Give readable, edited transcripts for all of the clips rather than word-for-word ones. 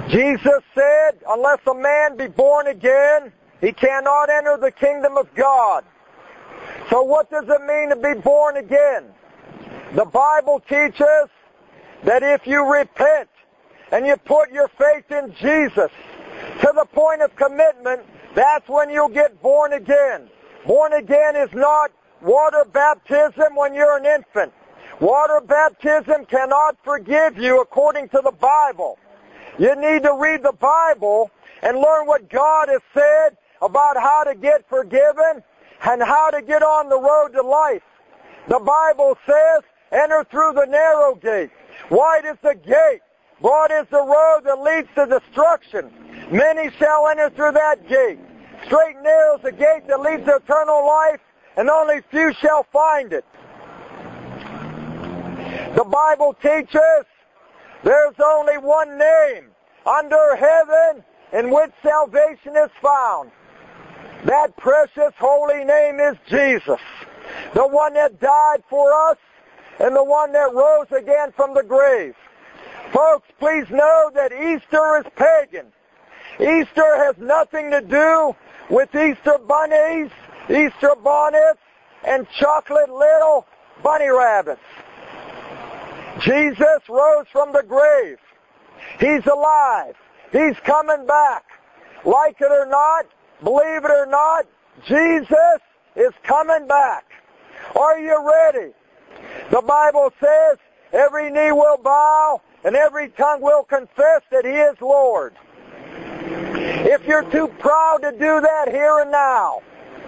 Jesus said, unless a man be born again, he cannot enter the kingdom of God. So what does it mean to be born again? The Bible teaches that if you repent and you put your faith in Jesus to the point of commitment, that's when you'll get born again. Born again is not water baptism when you're an infant. Water baptism cannot forgive you according to the Bible. You need to read the Bible and learn what God has said about how to get forgiven and how to get on the road to life. The Bible says, enter through the narrow gate. Wide is the gate. Broad is the road that leads to destruction. Many shall enter through that gate. Straight and narrow is the gate that leads to eternal life, and only few shall find it. The Bible teaches there's only one name under heaven in which salvation is found. That precious holy name is Jesus, the one that died for us and the one that rose again from the grave. Folks, please know that Easter is pagan. Easter has nothing to do with Easter bunnies, Easter bonnets, and chocolate little bunny rabbits. Jesus rose from the grave. He's alive. He's coming back. Like it or not, believe it or not, Jesus is coming back. Are you ready? The Bible says every knee will bow and every tongue will confess that He is Lord. If you're too proud to do that here and now,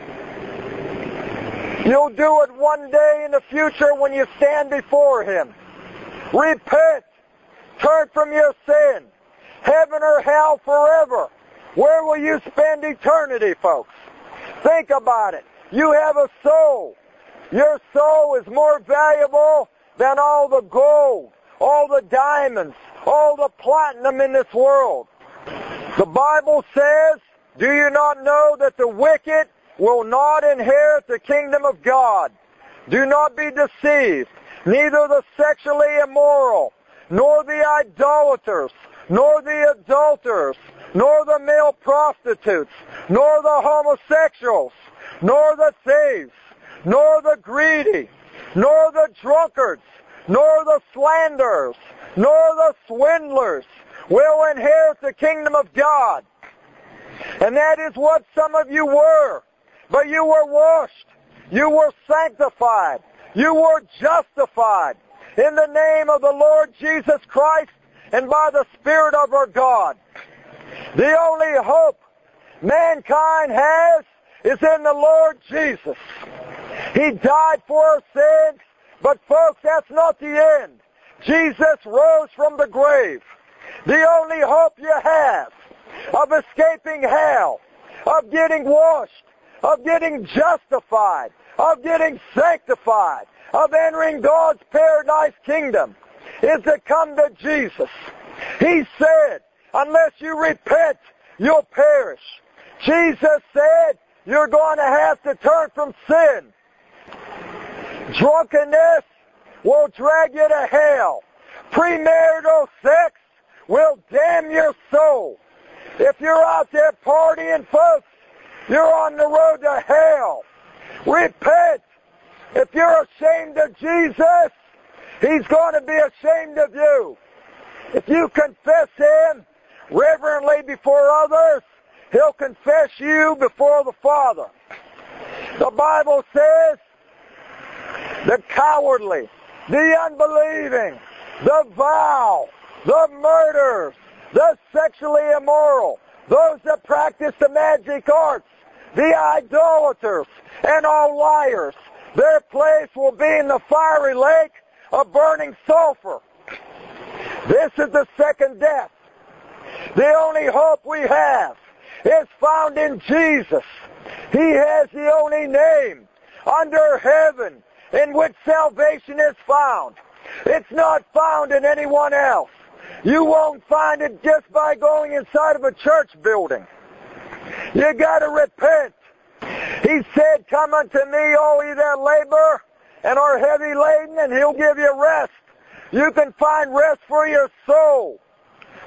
you'll do it one day in the future when you stand before Him. Repent. Turn from your sin. Heaven or hell forever. Where will you spend eternity, folks? Think about it. You have a soul. Your soul is more valuable than all the gold, all the diamonds, all the platinum in this world. The Bible says, do you not know that the wicked will not inherit the kingdom of God? Do not be deceived. Neither the sexually immoral, nor the idolaters, nor the adulterers, nor the male prostitutes, nor the homosexuals, nor the thieves, nor the greedy, nor the drunkards, nor the slanderers, nor the swindlers will inherit the kingdom of God. And that is what some of you were. But you were washed. You were sanctified. You were justified in the name of the Lord Jesus Christ and by the Spirit of our God. The only hope mankind has is in the Lord Jesus. He died for our sins, but folks, that's not the end. Jesus rose from the grave. The only hope you have of escaping hell, of getting washed, of getting justified, of getting sanctified, of entering God's paradise kingdom is to come to Jesus. He said, unless you repent, you'll perish. Jesus said, you're going to have to turn from sin. Drunkenness will drag you to hell. Premarital sex will damn your soul. If you're out there partying, folks, you're on the road to hell. Repent. If you're ashamed of Jesus, He's going to be ashamed of you. If you confess Him reverently before others, He'll confess you before the Father. The Bible says the cowardly, the unbelieving, the vile, the murderers, the sexually immoral, those that practice the magic arts, the idolaters, and all liars, their place will be in the fiery lake of burning sulfur. This is the second death. The only hope we have is found in Jesus. He has the only name under heaven in which salvation is found. It's not found in anyone else. You won't find it just by going inside of a church building. You got to repent. He said, come unto me, all ye that labor and are heavy laden, and He'll give you rest. You can find rest for your soul.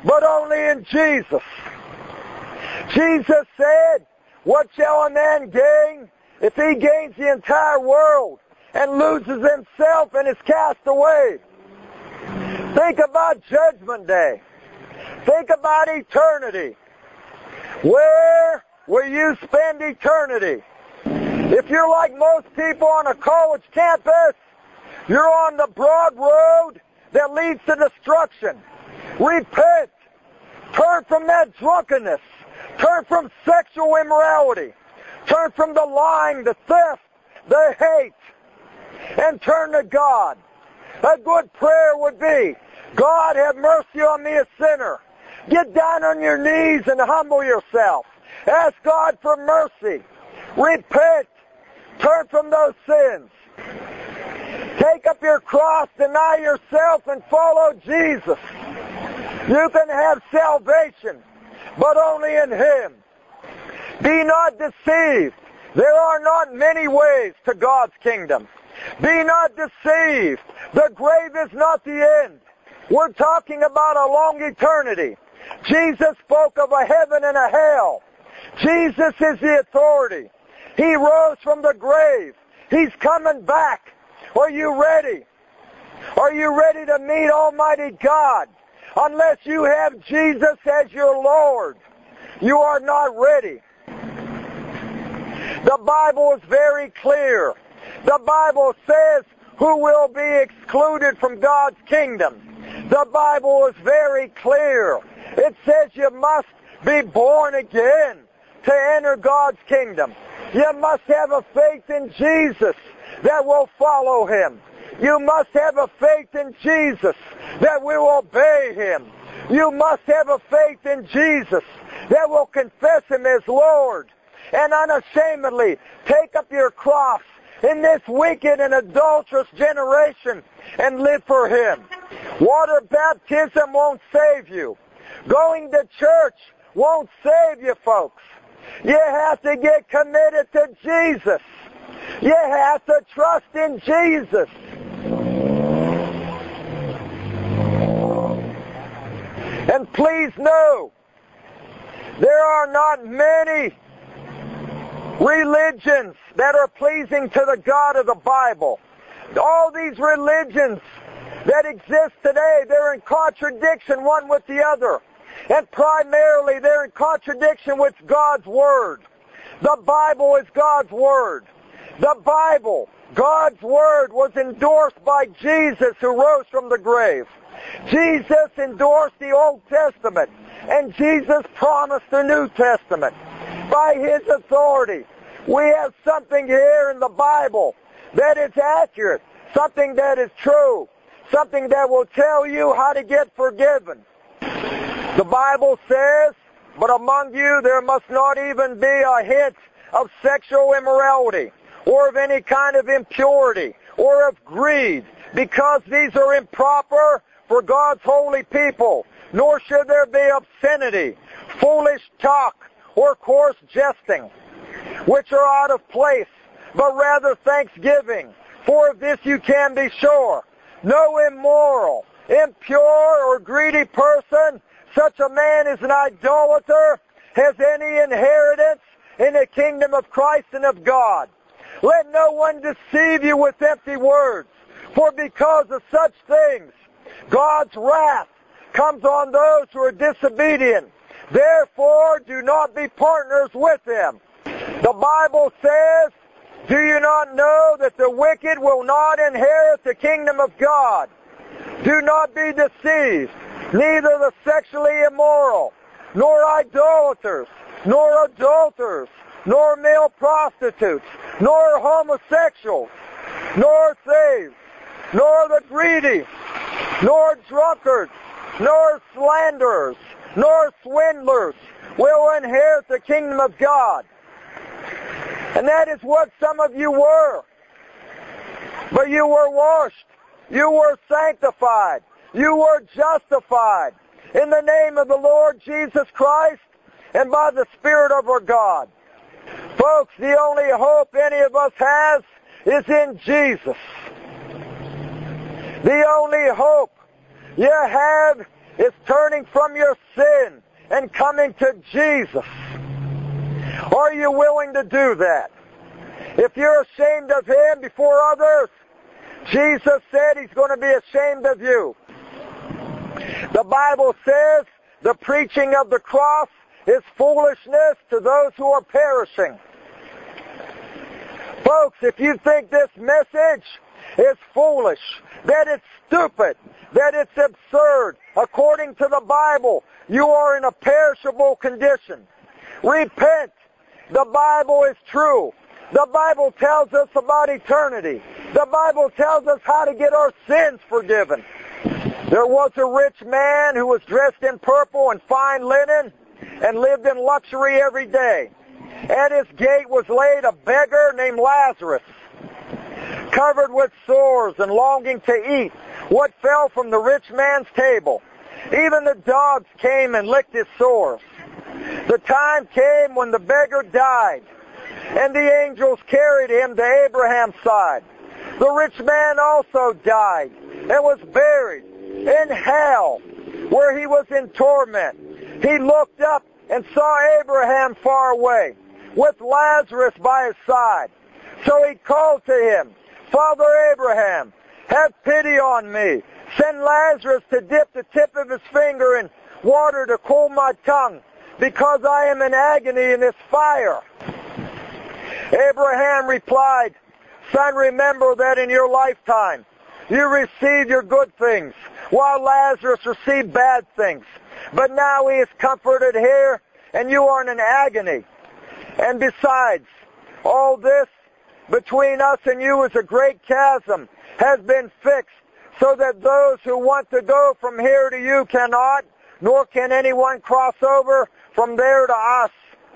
but only in Jesus. Jesus said, what shall a man gain if he gains the entire world and loses himself and is cast away? Think about Judgment Day. Think about eternity. Where will you spend eternity? If you're like most people on a college campus, you're on the broad road that leads to destruction. Repent. Turn from that drunkenness. Turn from sexual immorality. Turn from the lying, the theft, the hate, and turn to God. A good prayer would be, God, have mercy on me, a sinner. Get down on your knees and humble yourself. Ask God for mercy. Repent. Turn from those sins. Take up your cross, deny yourself, and follow Jesus. You can have salvation, but only in Him. Be not deceived. There are not many ways to God's kingdom. Be not deceived. The grave is not the end. We're talking about a long eternity. Jesus spoke of a heaven and a hell. Jesus is the authority. He rose from the grave. He's coming back. Are you ready? Are you ready to meet Almighty God? Unless you have Jesus as your Lord, you are not ready. The Bible is very clear. The Bible says who will be excluded from God's kingdom. The Bible is very clear. It says you must be born again to enter God's kingdom. You must have a faith in Jesus that will follow Him. You must have a faith in Jesus that will obey Him. You must have a faith in Jesus that will confess Him as Lord and unashamedly take up your cross in this wicked and adulterous generation and live for Him. Water baptism won't save you. Going to church won't save you, folks. You have to get committed to Jesus. You have to trust in Jesus. And please know, there are not many religions that are pleasing to the God of the Bible. All these religions that exist today, they're in contradiction one with the other. And primarily, they're in contradiction with God's Word. The Bible is God's Word. The Bible, God's Word, was endorsed by Jesus who rose from the grave. Jesus endorsed the Old Testament, and Jesus promised the New Testament. By His authority, we have something here in the Bible that is accurate, something that is true, something that will tell you how to get forgiven. The Bible says, but among you there must not even be a hint of sexual immorality, or of any kind of impurity, or of greed, because these are improper for God's holy people, nor should there be obscenity, foolish talk, or coarse jesting, which are out of place, but rather thanksgiving. For of this you can be sure, no immoral, impure, or greedy person, such a man is an idolater, has any inheritance in the kingdom of Christ and of God. Let no one deceive you with empty words, for because of such things, God's wrath comes on those who are disobedient. Therefore, do not be partners with them. The Bible says, do you not know that the wicked will not inherit the kingdom of God? Do not be deceived. Neither the sexually immoral, nor idolaters, nor adulterers, nor male prostitutes, nor homosexuals, nor thieves, nor the greedy, nor drunkards, nor slanderers, nor swindlers will inherit the kingdom of God. And that is what some of you were. But you were washed. You were sanctified. You were justified in the name of the Lord Jesus Christ and by the Spirit of our God. Folks, the only hope any of us has is in Jesus. The only hope you have is turning from your sin and coming to Jesus. Are you willing to do that? If you're ashamed of Him before others, Jesus said He's going to be ashamed of you. The Bible says the preaching of the cross is foolishness to those who are perishing. Folks, if you think this message is foolish, that it's stupid, that it's absurd, according to the Bible, you are in a perishable condition. Repent. The Bible is true. The Bible tells us about eternity. The Bible tells us how to get our sins forgiven. There was a rich man who was dressed in purple and fine linen and lived in luxury every day. At his gate was laid a beggar named Lazarus, covered with sores and longing to eat what fell from the rich man's table. Even the dogs came and licked his sores. The time came when the beggar died, and the angels carried him to Abraham's side. The rich man also died and was buried in hell, where he was in torment. He looked up and saw Abraham far away, with Lazarus by his side. So he called to him, "Father Abraham, have pity on me. Send Lazarus to dip the tip of his finger in water to cool my tongue, because I am in agony in this fire." Abraham replied, "Son, remember that in your lifetime you received your good things, while Lazarus received bad things. But now he is comforted here, and you are in an agony. And besides, all this between us and you is a great chasm, has been fixed, so that those who want to go from here to you cannot, nor can anyone cross over from there to us."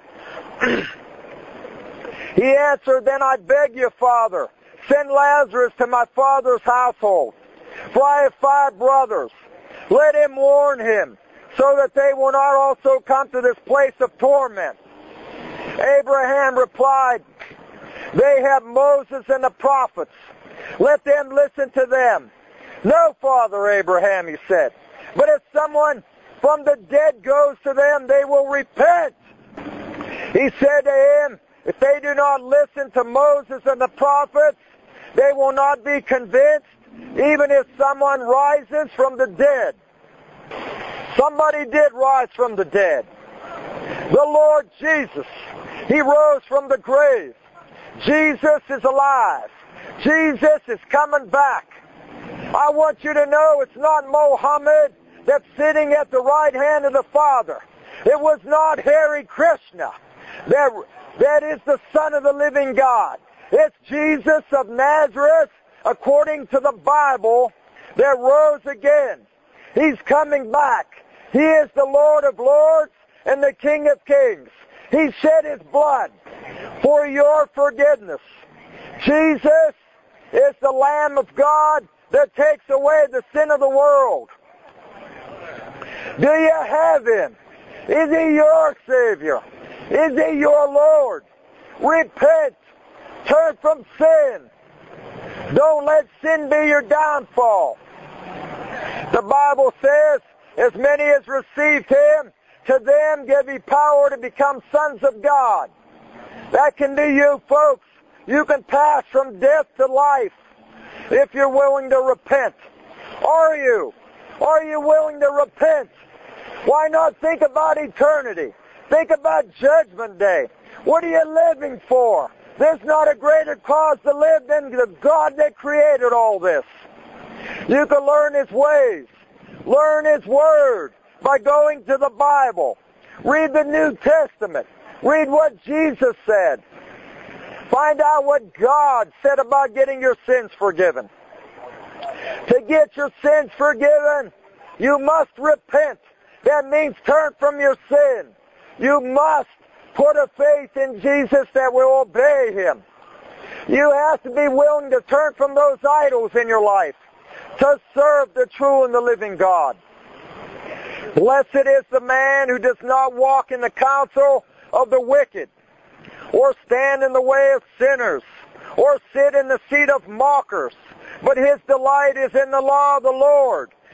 He answered, "Then I beg you, Father, send Lazarus to my father's household, for I have 5 brothers. Let him warn him, so that they will not also come to this place of torment." Abraham replied, "They have Moses and the prophets. Let them listen to them." "No, Father Abraham," he said, "but if someone from the dead goes to them, they will repent." He said to him, "If they do not listen to Moses and the prophets, they will not be convinced, even if someone rises from the dead." Somebody did rise from the dead. The Lord Jesus. He rose from the grave. Jesus is alive. Jesus is coming back. I want you to know it's not Mohammed that's sitting at the right hand of the Father. It was not Hare Krishna. That is the Son of the living God. It's Jesus of Nazareth, according to the Bible, that rose again. He's coming back. He is the Lord of lords and the King of kings. He shed His blood for your forgiveness. Jesus is the Lamb of God that takes away the sin of the world. Do you have Him? Is He your Savior? Is He your Lord? Repent. Turn from sin. Don't let sin be your downfall. The Bible says, "As many as received Him, to them give He power to become sons of God." That can be you, folks. You can pass from death to life if you're willing to repent. Are you? Are you willing to repent? Why not think about eternity? Think about Judgment Day. What are you living for? There's not a greater cause to live than the God that created all this. You can learn His ways. Learn His Word by going to the Bible. Read the New Testament. Read what Jesus said. Find out what God said about getting your sins forgiven. To get your sins forgiven, you must repent. That means turn from your sin. You must put a faith in Jesus that will obey Him. You have to be willing to turn from those idols in your life to serve the true and the living God. Blessed is the man who does not walk in the counsel of the wicked, or stand in the way of sinners, or sit in the seat of mockers. But his delight is in the law of the Lord,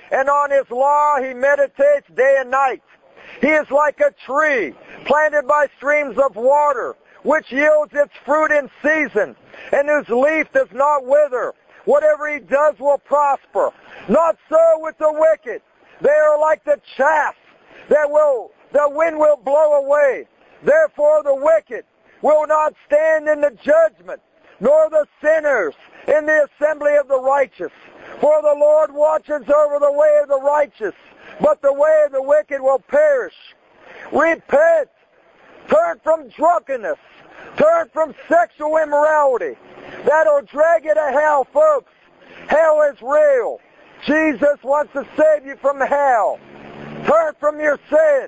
and on his law he meditates day and night. He is like a tree planted by streams of water, which yields its fruit in season, and whose leaf does not wither. Whatever he does will prosper. Not so with the wicked. They are like the chaff that the wind will blow away. Therefore the wicked will not stand in the judgment, nor the sinners in the assembly of the righteous. For the Lord watches over the way of the righteous, but the way of the wicked will perish. Repent. Turn from drunkenness. Turn from sexual immorality. That'll drag you to hell, folks. Hell is real. Jesus wants to save you from hell. Turn from your sin.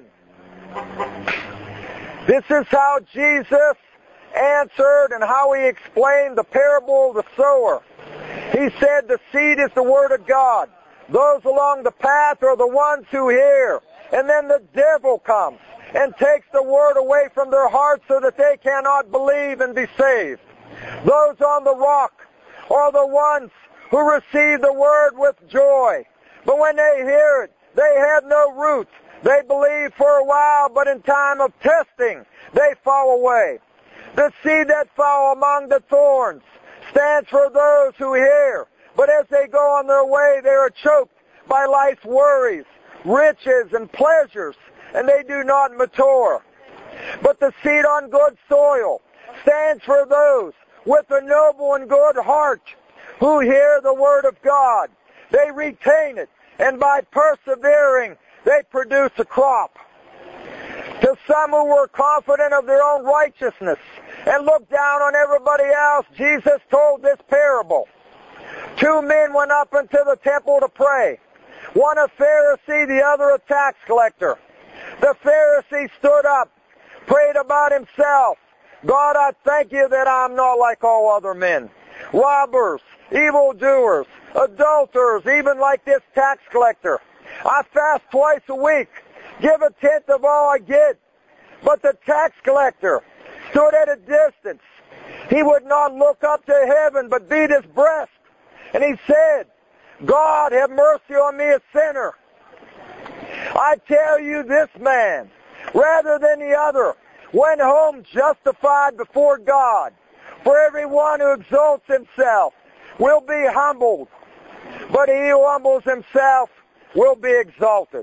This is how Jesus answered and how he explained the parable of the sower. He said the seed is the word of God. Those along the path are the ones who hear. And then the devil comes and takes the word away from their hearts so that they cannot believe and be saved. Those on the rock are the ones who receive the word with joy. But when they hear it, they have no root. They believe for a while, but in time of testing, they fall away. The seed that fell among the thorns stands for those who hear. But as they go on their way, they are choked by life's worries, riches, and pleasures, and they do not mature. But the seed on good soil stands for those with a noble and good heart who hear the word of God. They retain it, and by persevering, they produce a crop. To some who were confident of their own righteousness and looked down on everybody else, Jesus told this parable. 2 men went up into the temple to pray. One a Pharisee, the other a tax collector. The Pharisee stood up, prayed about himself. God, I thank you that I'm not like all other men. Robbers, evildoers, adulterers, even like this tax collector. I fast twice a week, give 1/10 of all I get. But the tax collector stood at a distance. He would not look up to heaven, but beat his breast. And he said, God, have mercy on me, a sinner. I tell you, this man, rather than the other, went home justified before God. For everyone who exalts himself will be humbled, but he who humbles himself will be exalted.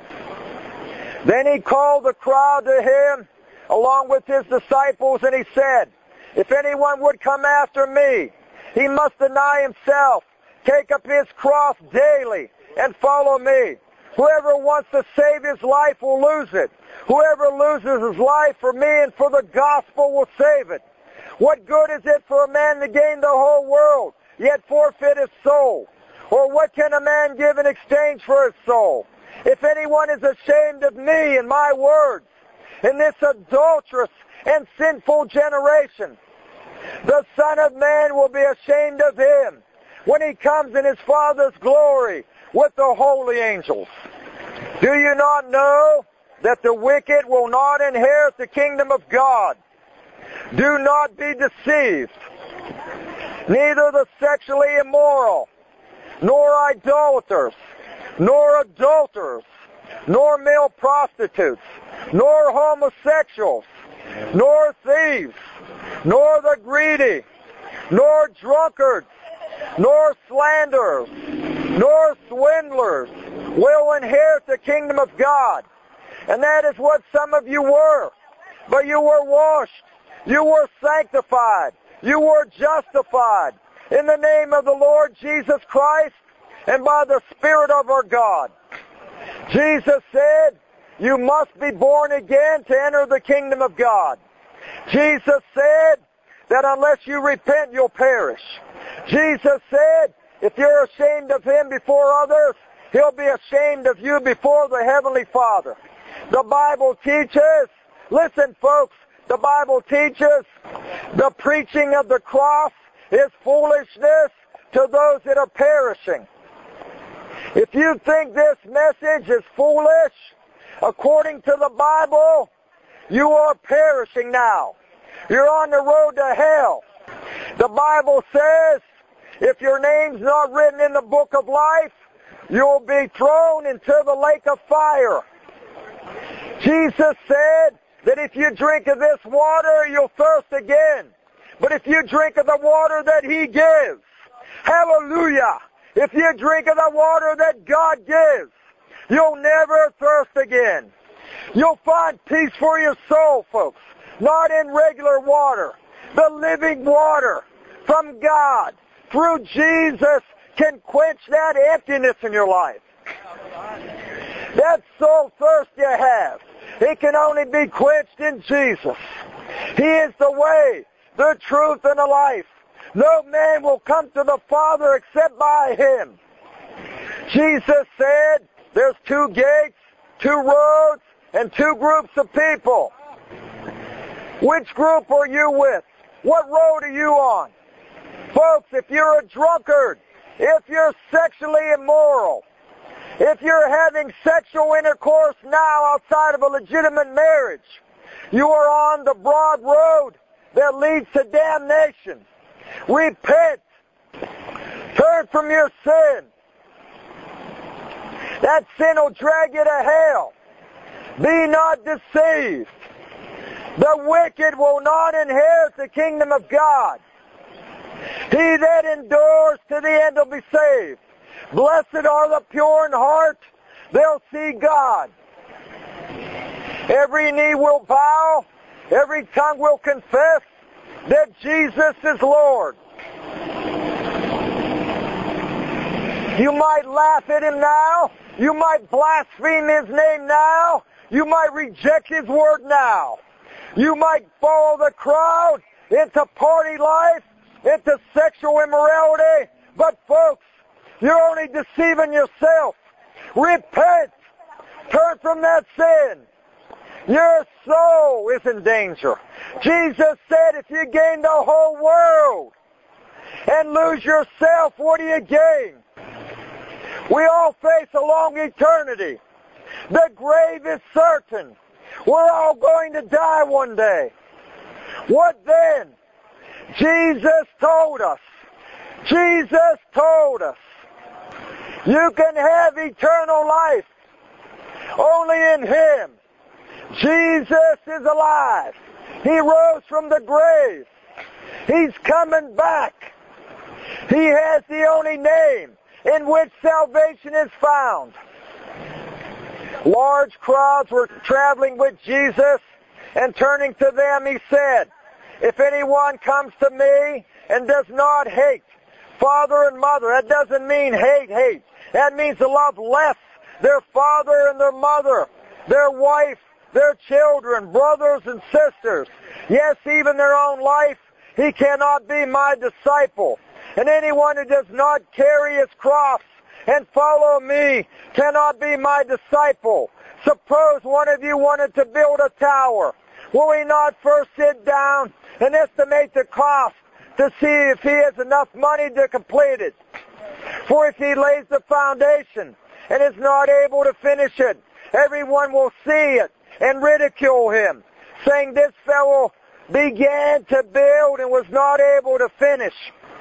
Then he called the crowd to him, along with his disciples, and he said, if anyone would come after me, he must deny himself, take up his cross daily, and follow me. Whoever wants to save his life will lose it. Whoever loses his life for me and for the gospel will save it. What good is it for a man to gain the whole world, yet forfeit his soul? Or what can a man give in exchange for his soul? If anyone is ashamed of me and my words in this adulterous and sinful generation, the Son of Man will be ashamed of him when he comes in his Father's glory with the holy angels. Do you not know that the wicked will not inherit the kingdom of God? Do not be deceived. Neither the sexually immoral, nor idolaters, nor adulterers, nor male prostitutes, nor homosexuals, nor thieves, nor the greedy, nor drunkards, nor slanderers, nor swindlers will inherit the kingdom of God. And that is what some of you were. But you were washed. You were sanctified. You were justified in the name of the Lord Jesus Christ and by the Spirit of our God. Jesus said, you must be born again to enter the kingdom of God. Jesus said that unless you repent, you'll perish. Jesus said, if you're ashamed of him before others, he'll be ashamed of you before the Heavenly Father. The Bible teaches, listen folks, the Bible teaches the preaching of the cross is foolishness to those that are perishing. If you think this message is foolish, according to the Bible, you are perishing now. You're on the road to hell. The Bible says, if your name's not written in the book of life, you'll be thrown into the lake of fire. Jesus said that if you drink of this water, you'll thirst again. But if you drink of the water that He gives, hallelujah, if you drink of the water that God gives, you'll never thirst again. You'll find peace for your soul, folks, not in regular water. The living water from God through Jesus can quench that emptiness in your life. That soul thirst you have, it can only be quenched in Jesus. He is the way, the truth, and the life. No man will come to the Father except by Him. Jesus said there's 2 gates, 2 roads, and 2 groups of people. Which group are you with? What road are you on? Folks, if you're a drunkard, if you're sexually immoral, if you're having sexual intercourse now outside of a legitimate marriage, you are on the broad road that leads to damnation. Repent. Turn from your sin. That sin will drag you to hell. Be not deceived. The wicked will not inherit the kingdom of God. He that endures to the end will be saved. Blessed are the pure in heart, they'll see God. Every knee will bow, every tongue will confess that Jesus is Lord. You might laugh at Him now, you might blaspheme His name now, you might reject His word now. You might follow the crowd into party life, into sexual immorality, but folks, you're only deceiving yourself. Repent. Turn from that sin. Your soul is in danger. Jesus said if you gain the whole world and lose yourself, what do you gain? We all face a long eternity. The grave is certain. We're all going to die one day. What then? Jesus told us. Jesus told us. You can have eternal life only in Him. Jesus is alive. He rose from the grave. He's coming back. He has the only name in which salvation is found. Large crowds were traveling with Jesus, and turning to them He said, if anyone comes to me and does not hate father and mother, that doesn't mean hate. That means to love less their father and their mother, their wife, their children, brothers and sisters. Yes, even their own life. He cannot be my disciple. And anyone who does not carry his cross and follow me cannot be my disciple. Suppose one of you wanted to build a tower. Will he not first sit down and estimate the cost to see if he has enough money to complete it? For if he lays the foundation and is not able to finish it, everyone will see it and ridicule him, saying, this fellow began to build and was not able to finish.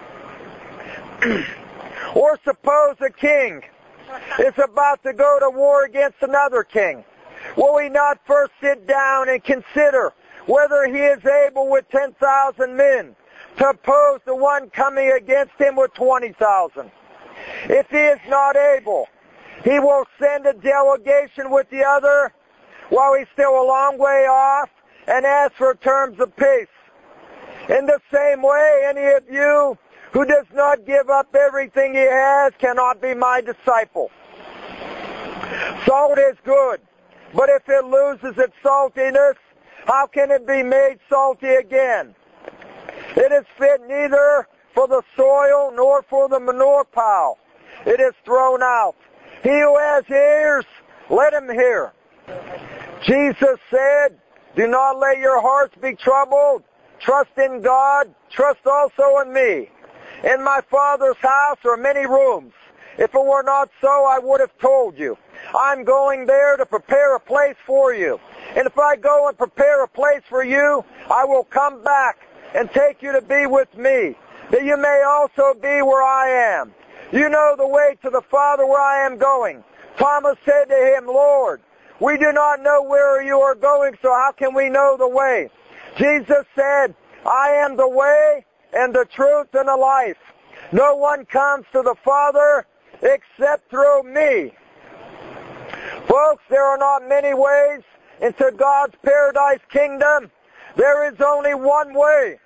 Or suppose a king is about to go to war against another king. Will he not first sit down and consider whether he is able with 10,000 men to oppose the one coming against him with 20,000? If he is not able, he will send a delegation with the other while he's still a long way off and ask for terms of peace. In the same way, any of you who does not give up everything he has cannot be my disciple. Salt is good, but if it loses its saltiness, how can it be made salty again? It is fit neither for the soil nor for the manure pile. It is thrown out. He who has ears, let him hear. Jesus said, do not let your hearts be troubled. Trust in God. Trust also in me. In my Father's house are many rooms. If it were not so, I would have told you. I'm going there to prepare a place for you. And if I go and prepare a place for you, I will come back and take you to be with me, that you may also be where I am. You know the way to the Father where I am going. Thomas said to him, Lord, we do not know where you are going, so how can we know the way? Jesus said, I am the way and the truth and the life. No one comes to the Father except through me. Folks, there are not many ways into God's paradise kingdom. There is only one way.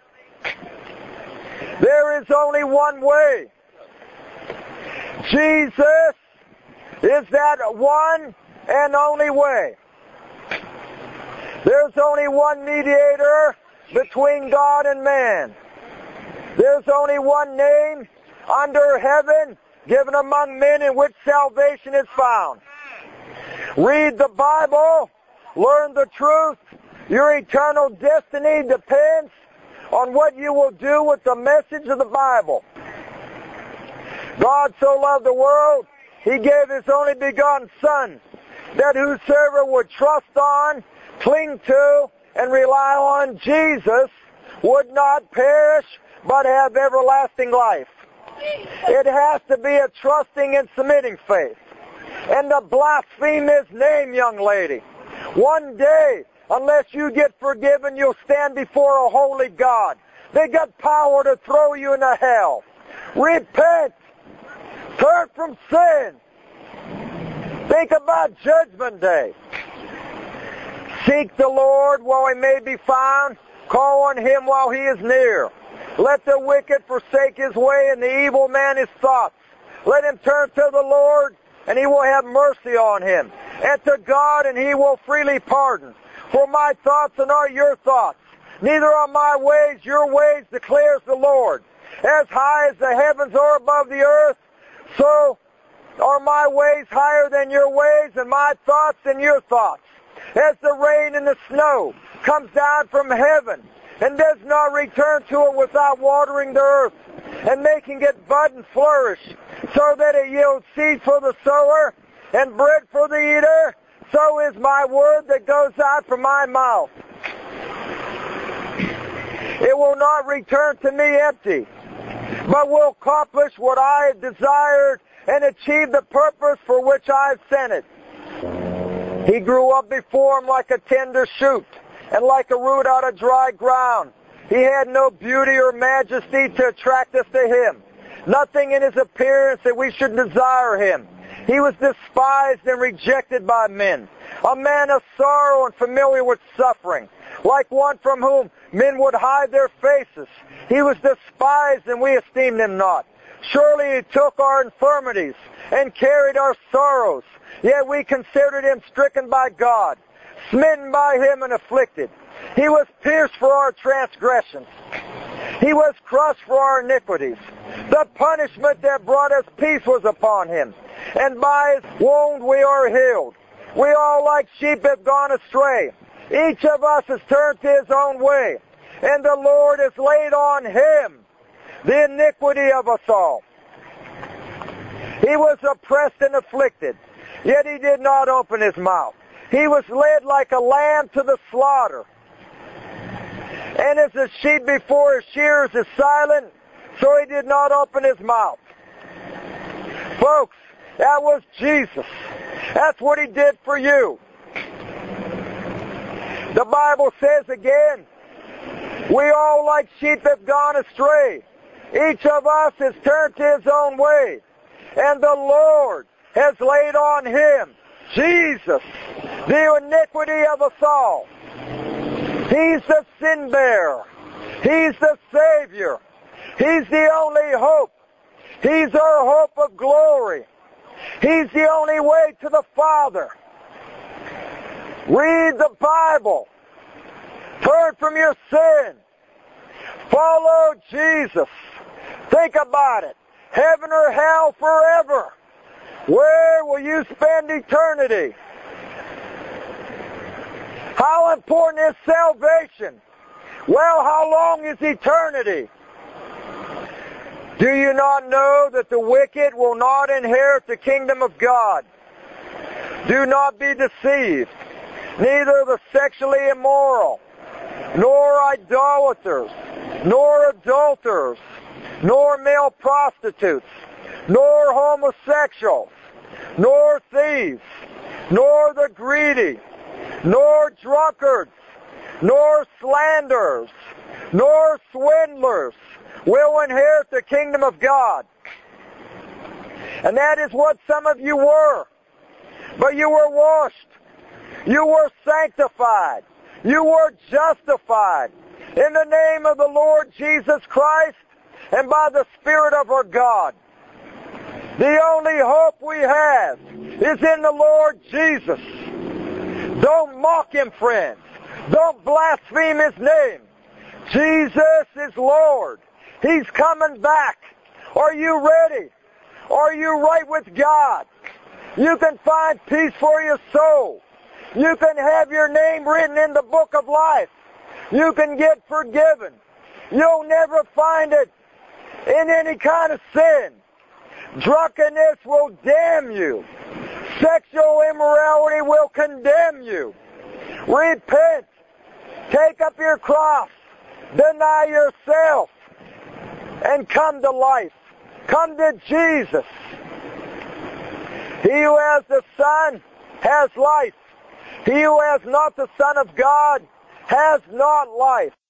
There is only one way. Jesus is that one and only way. There's only one mediator between God and man. There's only one name under heaven given among men in which salvation is found. Read the Bible, learn the truth. Your eternal destiny depends on what you will do with the message of the Bible. God so loved the world, He gave His only begotten Son, that whosoever would trust on, cling to, and rely on Jesus would not perish, but have everlasting life. It has to be a trusting and submitting faith. And to blaspheme His name, young lady. One day, unless you get forgiven, you'll stand before a holy God. They got power to throw you into hell. Repent. Turn from sin. Think about Judgment Day. Seek the Lord while He may be found. Call on Him while He is near. Let the wicked forsake his way and the evil man his thoughts. Let him turn to the Lord, and He will have mercy on him. And to God, and He will freely pardon. For my thoughts are not your thoughts. Neither are my ways your ways, declares the Lord. As high as the heavens are above the earth, so are my ways higher than your ways, and my thoughts than your thoughts. As the rain and the snow comes down from heaven, and does not return to it without watering the earth, and making it bud and flourish, so that it yields seed for the sower, and bread for the eater, so is my word that goes out from my mouth. It will not return to me empty, but will accomplish what I have desired and achieve the purpose for which I have sent it. He grew up before Him like a tender shoot, and like a root out of dry ground. He had no beauty or majesty to attract us to Him. Nothing in His appearance that we should desire Him. He was despised and rejected by men, a man of sorrow and familiar with suffering, like one from whom men would hide their faces. He was despised, and we esteemed Him not. Surely He took our infirmities and carried our sorrows, yet we considered Him stricken by God, smitten by Him and afflicted. He was pierced for our transgressions. He was crushed for our iniquities. The punishment that brought us peace was upon Him, and by His wound we are healed. We all like sheep have gone astray. Each of us has turned to his own way, and the Lord has laid on Him the iniquity of us all. He was oppressed and afflicted, yet He did not open His mouth. He was led like a lamb to the slaughter. And as the sheep before his shearers is silent, so He did not open His mouth. Folks, that was Jesus. That's what He did for you. The Bible says again, we all like sheep have gone astray. Each of us has turned to his own way, and the Lord has laid on Him, Jesus, the iniquity of us all. He's the sin bearer. He's the Savior. He's the only hope. He's our hope of glory. He's the only way to the Father. Read the Bible. Turn from your sin. Follow Jesus. Think about it. Heaven or hell forever. Where will you spend eternity? How important is salvation? Well, how long is eternity? Do you not know that the wicked will not inherit the kingdom of God? Do not be deceived. Neither the sexually immoral, nor idolaters, nor adulterers, nor male prostitutes, nor homosexuals, nor thieves, nor the greedy, nor drunkards, nor slanderers, nor swindlers will inherit the kingdom of God. And that is what some of you were. But you were washed. You were sanctified. You were justified in the name of the Lord Jesus Christ and by the Spirit of our God. The only hope we have is in the Lord Jesus. Don't mock Him, friends. Don't blaspheme His name. Jesus is Lord. He's coming back. Are you ready? Are you right with God? You can find peace for your soul. You can have your name written in the book of life. You can get forgiven. You'll never find it in any kind of sin. Drunkenness will damn you. Sexual immorality will condemn you. Repent. Take up your cross. Deny yourself. And come to life. Come to Jesus. He who has the Son has life. He who has not the Son of God has not life.